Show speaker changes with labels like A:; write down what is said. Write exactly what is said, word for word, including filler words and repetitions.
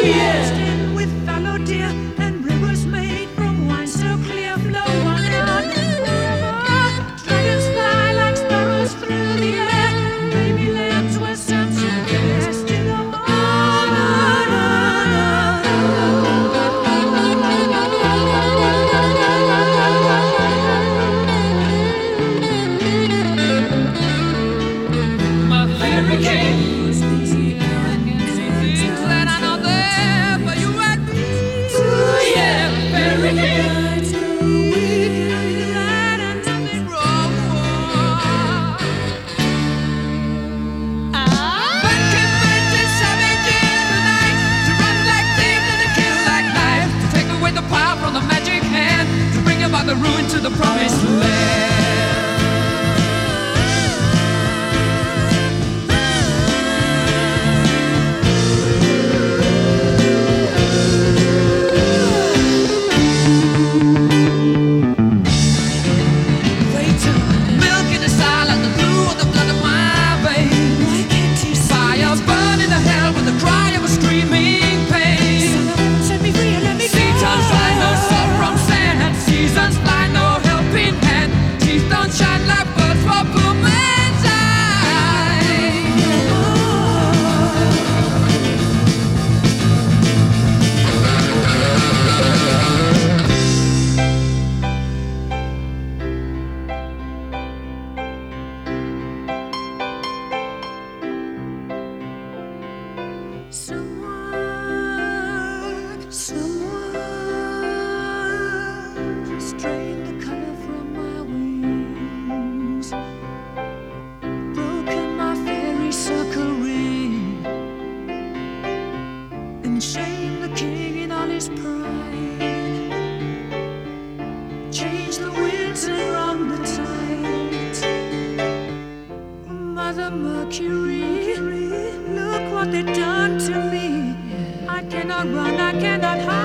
A: yeah.
B: Stand with fallow deer and rivers made from wine so clear flow on down the river. Dragons fly like sparrows through the air. Baby lambs were sent to rest in the
A: My fairy king. Glad I'm not there, but you at me. Ooh, yeah, fairy king. Glad I'm nothing wrong. But convention savage in the night, to run like thieves and to kill like knives, to take away the power from the magic hand, to bring about the ruin to the promised land. Milk in the silence, the blue of the blood of my veins.
B: Why can't you see
A: Fire burning the hell with the cry of a screaming pain.
B: set me free and let me go?
A: Seasons fly no sun from sand. Seasons fly no helping hand. Seas don't shine like birds for poor man's eye.
B: Someone, someone just drained the color from my wings, broken my fairy circle ring, and shamed the king in all his pride. Changed the winds and wrung the tides. Mother Mercury, look what they've done to me. I cannot run, I cannot hide.